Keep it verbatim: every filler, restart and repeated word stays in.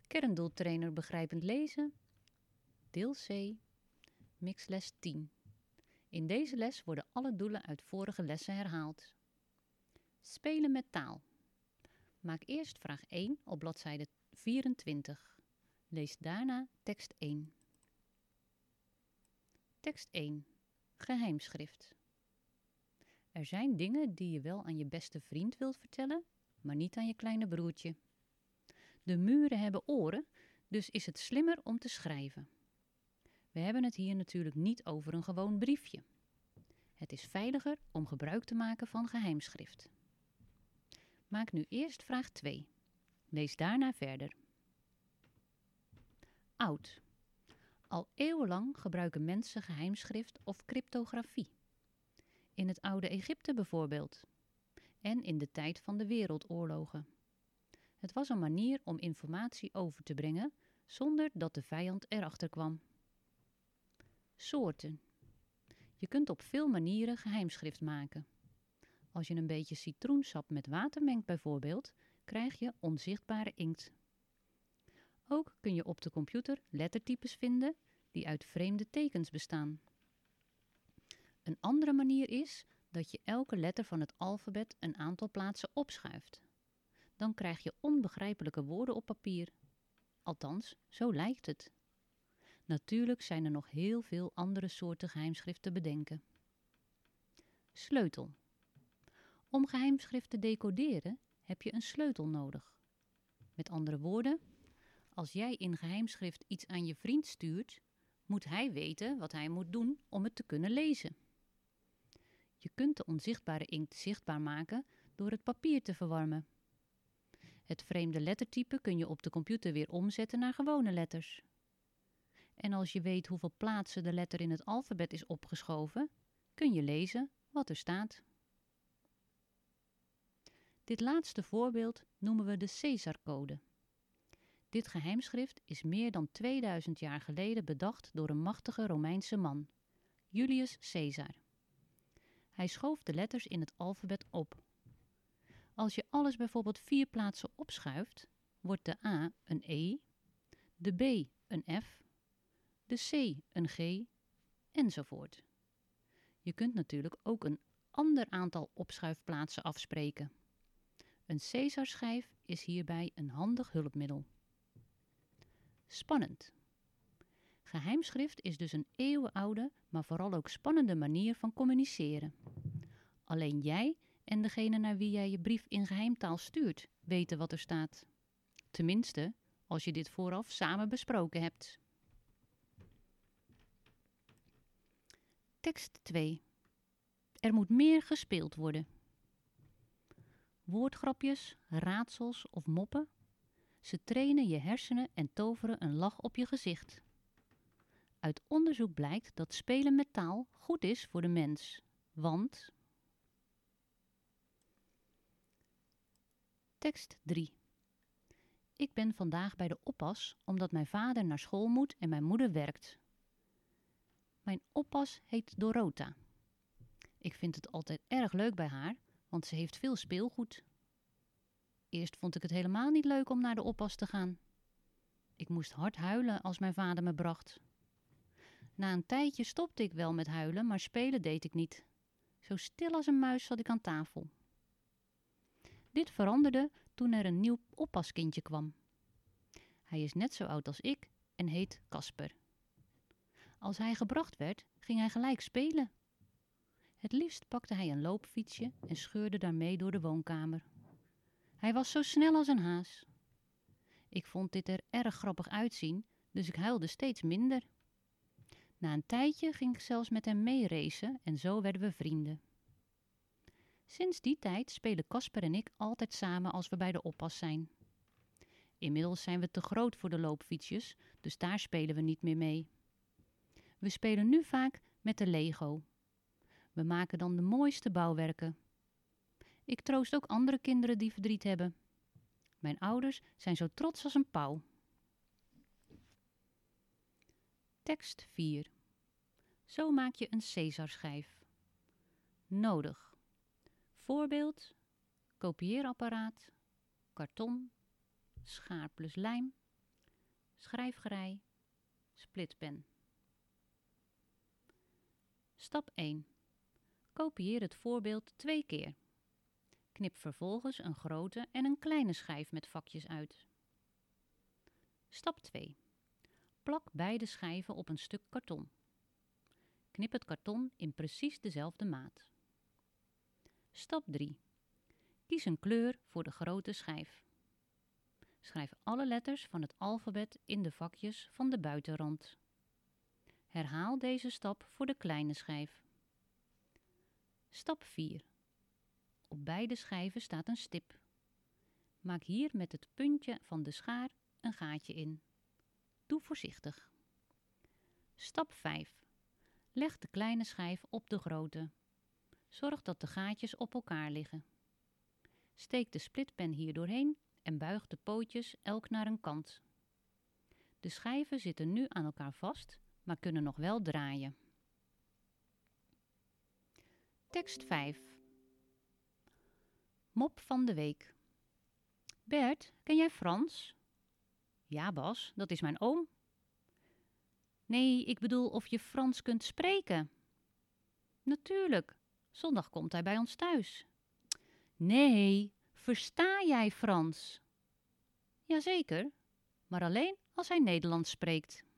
Kerndoeltrainer begrijpend lezen, deel C, mixles tien. In deze les worden alle doelen uit vorige lessen herhaald. Spelen met taal. Maak eerst vraag één op bladzijde vierentwintig. Lees daarna tekst één. Tekst één. Geheimschrift. Er zijn dingen die je wel aan je beste vriend wilt vertellen, maar niet aan je kleine broertje. De muren hebben oren, dus is het slimmer om te schrijven. We hebben het hier natuurlijk niet over een gewoon briefje. Het is veiliger om gebruik te maken van geheimschrift. Maak nu eerst vraag twee. Lees daarna verder. Oud. Al eeuwenlang gebruiken mensen geheimschrift of cryptografie. In het oude Egypte bijvoorbeeld. En in de tijd van de wereldoorlogen. Het was een manier om informatie over te brengen zonder dat de vijand erachter kwam. Soorten. Je kunt op veel manieren geheimschrift maken. Als je een beetje citroensap met water mengt bijvoorbeeld, krijg je onzichtbare inkt. Ook kun je op de computer lettertypes vinden die uit vreemde tekens bestaan. Een andere manier is dat je elke letter van het alfabet een aantal plaatsen opschuift. Dan krijg je onbegrijpelijke woorden op papier. Althans, zo lijkt het. Natuurlijk zijn er nog heel veel andere soorten geheimschrift te bedenken. Sleutel. Om geheimschrift te decoderen heb je een sleutel nodig. Met andere woorden, als jij in geheimschrift iets aan je vriend stuurt, moet hij weten wat hij moet doen om het te kunnen lezen. Je kunt de onzichtbare inkt zichtbaar maken door het papier te verwarmen. Het vreemde lettertype kun je op de computer weer omzetten naar gewone letters. En als je weet hoeveel plaatsen de letter in het alfabet is opgeschoven, kun je lezen wat er staat. Dit laatste voorbeeld noemen we de Caesarcode. Dit geheimschrift is meer dan tweeduizend jaar geleden bedacht door een machtige Romeinse man, Julius Caesar. Hij schoof de letters in het alfabet op. Als je alles bijvoorbeeld vier plaatsen opschuift, wordt de A een E, de B een F, de C een G, enzovoort. Je kunt natuurlijk ook een ander aantal opschuifplaatsen afspreken. Een Caesarschijf is hierbij een handig hulpmiddel. Spannend. Geheimschrift is dus een eeuwenoude, maar vooral ook spannende manier van communiceren. Alleen jij en degene naar wie jij je brief in geheimtaal stuurt, weten wat er staat. Tenminste, als je dit vooraf samen besproken hebt. Tekst twee. Er moet meer gespeeld worden. Woordgrapjes, raadsels of moppen. Ze trainen je hersenen en toveren een lach op je gezicht. Uit onderzoek blijkt dat spelen met taal goed is voor de mens. Want... Tekst drie. Ik ben vandaag bij de oppas omdat mijn vader naar school moet en mijn moeder werkt. Mijn oppas heet Dorota. Ik vind het altijd erg leuk bij haar, want ze heeft veel speelgoed. Eerst vond ik het helemaal niet leuk om naar de oppas te gaan. Ik moest hard huilen als mijn vader me bracht. Na een tijdje stopte ik wel met huilen, maar spelen deed ik niet. Zo stil als een muis zat ik aan tafel. Dit veranderde toen er een nieuw oppaskindje kwam. Hij is net zo oud als ik en heet Kasper. Als hij gebracht werd, ging hij gelijk spelen. Het liefst pakte hij een loopfietsje en scheurde daarmee door de woonkamer. Hij was zo snel als een haas. Ik vond dit er erg grappig uitzien, dus ik huilde steeds minder. Na een tijdje ging ik zelfs met hem mee racen en zo werden we vrienden. Sinds die tijd spelen Kasper en ik altijd samen als we bij de oppas zijn. Inmiddels zijn we te groot voor de loopfietsjes, dus daar spelen we niet meer mee. We spelen nu vaak met de Lego. We maken dan de mooiste bouwwerken. Ik troost ook andere kinderen die verdriet hebben. Mijn ouders zijn zo trots als een pauw. Tekst vier. Zo maak je een Caesarschijf. Nodig. Voorbeeld, kopieerapparaat, karton, schaar plus lijm, schrijfgerei, splitpen. Stap één. Kopieer het voorbeeld twee keer. Knip vervolgens een grote en een kleine schijf met vakjes uit. Stap twee. Plak beide schijven op een stuk karton. Knip het karton in precies dezelfde maat. Stap drie. Kies een kleur voor de grote schijf. Schrijf alle letters van het alfabet in de vakjes van de buitenrand. Herhaal deze stap voor de kleine schijf. Stap vier. Op beide schijven staat een stip. Maak hier met het puntje van de schaar een gaatje in. Doe voorzichtig. Stap vijf. Leg de kleine schijf op de grote. Zorg dat de gaatjes op elkaar liggen. Steek de splitpen hier doorheen en buig de pootjes elk naar een kant. De schijven zitten nu aan elkaar vast, maar kunnen nog wel draaien. Tekst vijf. Mop van de week. Bert, ken jij Frans? Ja, Bas, dat is mijn oom. Nee, ik bedoel of je Frans kunt spreken. Natuurlijk, zondag komt hij bij ons thuis. Nee, versta jij Frans? Jazeker, maar alleen als hij Nederlands spreekt.